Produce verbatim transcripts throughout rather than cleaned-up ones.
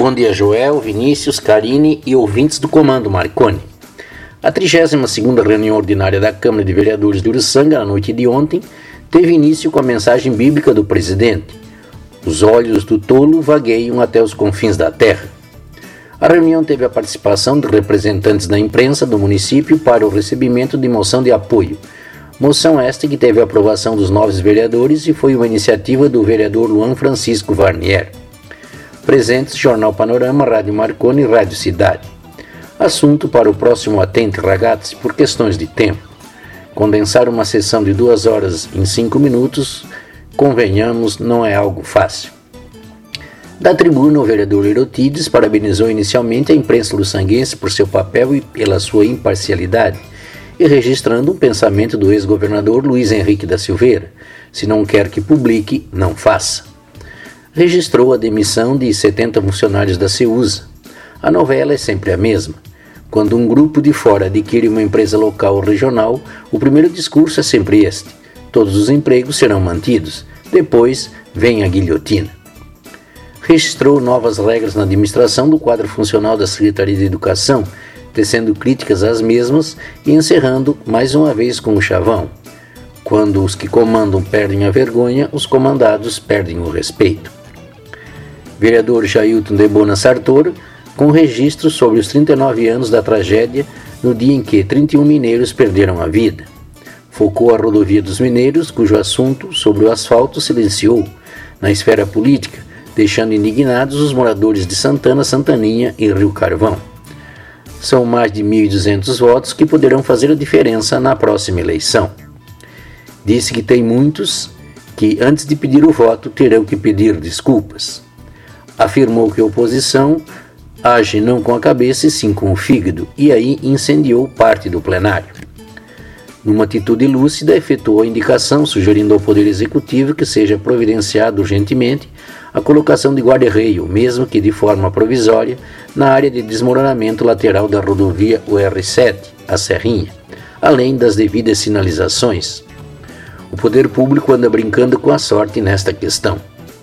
Bom dia, Joel, Vinícius, Karine e ouvintes do Comando Marconi. A trigésima segunda reunião ordinária da Câmara de Vereadores de Uruçanga, na noite de ontem, teve início com a mensagem bíblica do presidente: os olhos do tolo vagueiam até os confins da terra. A reunião teve a participação de representantes da imprensa do município para o recebimento de moção de apoio. Moção esta que teve a aprovação dos novos vereadores e foi uma iniciativa do vereador Luan Francisco Varnier. Presentes Jornal Panorama, Rádio Marconi e Rádio Cidade. Assunto para o próximo Atente Ragazzi por questões de tempo. Condensar uma sessão de duas horas em cinco minutos, convenhamos, não é algo fácil. Da tribuna, o vereador Erotides parabenizou inicialmente a imprensa luçanguense por seu papel e pela sua imparcialidade, e registrando um pensamento do ex-governador Luiz Henrique da Silveira: se não quer que publique, não faça. Registrou a demissão de setenta funcionários da Ceusa. A novela é sempre a mesma. Quando um grupo de fora adquire uma empresa local ou regional, o primeiro discurso é sempre este: todos os empregos serão mantidos. Depois vem a guilhotina. Registrou novas regras na administração do quadro funcional da Secretaria de Educação, tecendo críticas às mesmas e encerrando mais uma vez com o chavão: quando os que comandam perdem a vergonha, os comandados perdem o respeito. Vereador Jailton de Bona Sartor, com registro sobre os trinta e nove anos da tragédia no dia em que trinta e um mineiros perderam a vida. Focou a rodovia dos mineiros, cujo assunto sobre o asfalto silenciou na esfera política, deixando indignados os moradores de Santana, Santaninha e Rio Carvão. São mais de mil e duzentos votos que poderão fazer a diferença na próxima eleição. Disse que tem muitos que, antes de pedir o voto, terão que pedir desculpas. Afirmou que a oposição age não com a cabeça e sim com o fígado, e aí incendiou parte do plenário. Numa atitude lúcida, efetuou a indicação, sugerindo ao Poder Executivo que seja providenciado urgentemente a colocação de guarda-reio, mesmo que de forma provisória, na área de desmoronamento lateral da rodovia U R sete, a Serrinha, além das devidas sinalizações. O poder público anda brincando com a sorte nesta questão.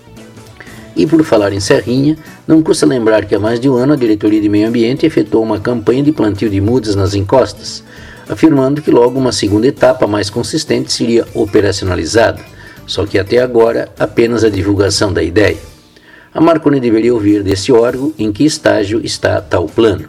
E por falar em Serrinha, não custa lembrar que há mais de um ano a Diretoria de Meio Ambiente efetuou uma campanha de plantio de mudas nas encostas, afirmando que logo uma segunda etapa mais consistente seria operacionalizada, só que até agora apenas a divulgação da ideia. A Marconi deveria ouvir desse órgão em que estágio está tal plano.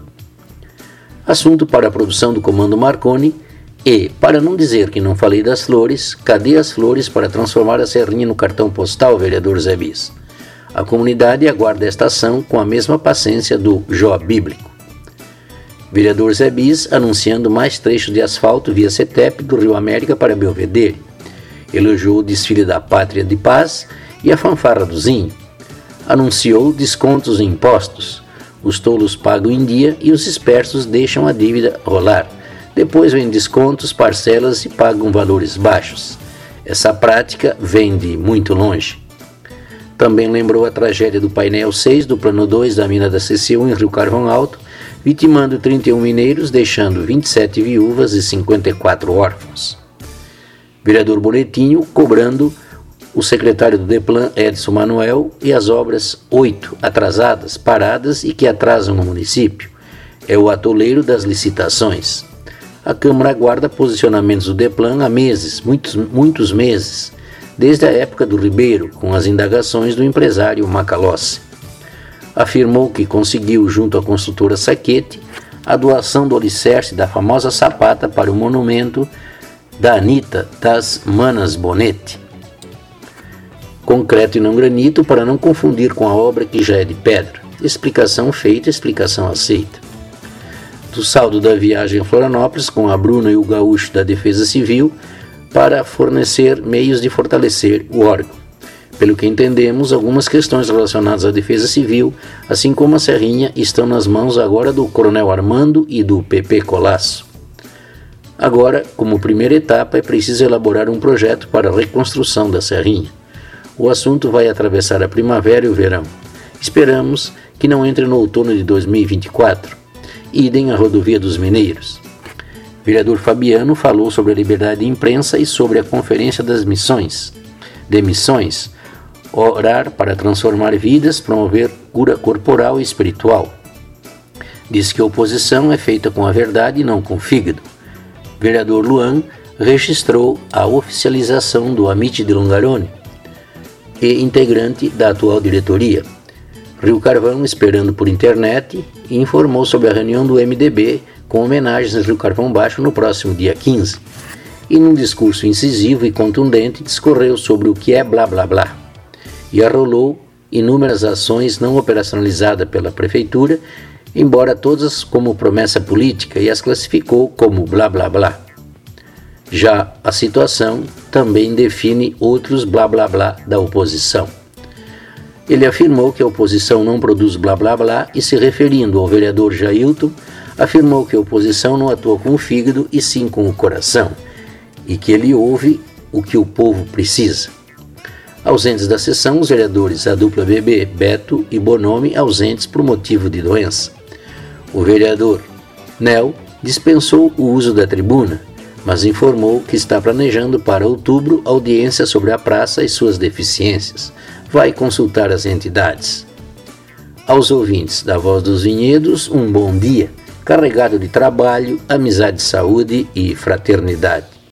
Assunto para a produção do Comando Marconi e, para não dizer que não falei das flores, cadê as flores para transformar a Serrinha no cartão postal, vereador Zé Bis? A comunidade aguarda esta ação com a mesma paciência do Jó bíblico. Vereador Zé Bis anunciando mais trechos de asfalto via CETEP do Rio América para Belvedere. Elogiou o desfile da Pátria de Paz e a fanfarra do Zinho. Anunciou descontos em impostos. Os tolos pagam em dia e os espertos deixam a dívida rolar. Depois vem descontos, parcelas e pagam valores baixos. Essa prática vem de muito longe. Também lembrou a tragédia do painel seis do plano dois da mina da C C U em Rio Carvão Alto, vitimando trinta e um mineiros, deixando vinte e sete viúvas e cinquenta e quatro órfãos. Vereador Boletinho cobrando o secretário do DEPLAN, Edson Manuel, e as obras oito atrasadas, paradas e que atrasam no município. É o atoleiro das licitações. A Câmara aguarda posicionamentos do DEPLAN há meses, muitos, muitos meses, desde a época do Ribeiro, com as indagações do empresário Macalossi. Afirmou que conseguiu, junto à construtora Saquete, a doação do alicerce da famosa sapata para o monumento da Anitta das Manas Bonete. Concreto e não granito para não confundir com a obra que já é de pedra. Explicação feita, explicação aceita. Do saldo da viagem a Florianópolis com a Bruna e o Gaúcho da Defesa Civil, para fornecer meios de fortalecer o órgão. Pelo que entendemos, algumas questões relacionadas à Defesa Civil, assim como a Serrinha, estão nas mãos agora do Coronel Armando e do P P Colasso. Agora, como primeira etapa, é preciso elaborar um projeto para a reconstrução da Serrinha. O assunto vai atravessar a primavera e o verão. Esperamos que não entre no outono de dois mil e vinte e quatro. Idem a rodovia dos Mineiros. Vereador Fabiano falou sobre a liberdade de imprensa e sobre a Conferência das Missões, de Missões, orar para transformar vidas, promover cura corporal e espiritual. Diz que a oposição é feita com a verdade e não com o fígado. Vereador Luan registrou a oficialização do Amit de Longarone e integrante da atual diretoria. Rio Carvão, esperando por internet, informou sobre a reunião do M D B com homenagens a Rio Carvão Baixo no próximo dia quinze. E num discurso incisivo e contundente discorreu sobre o que é blá blá blá e arrolou inúmeras ações não operacionalizadas pela prefeitura, embora todas como promessa política, e as classificou como blá blá blá. Já a situação também define outros blá blá blá da oposição. Ele afirmou que a oposição não produz blá blá blá e, se referindo ao vereador Jailton, afirmou que a oposição não atua com o fígado e sim com o coração, e que ele ouve o que o povo precisa. Ausentes da sessão, os vereadores a dupla B B, Beto e Bonomi, ausentes por motivo de doença. O vereador Nel dispensou o uso da tribuna, mas informou que está planejando para outubro audiência sobre a praça e suas deficiências. Vai consultar as entidades. Aos ouvintes da Voz dos Vinhedos, um bom dia, carregado de trabalho, amizade, saúde e fraternidade.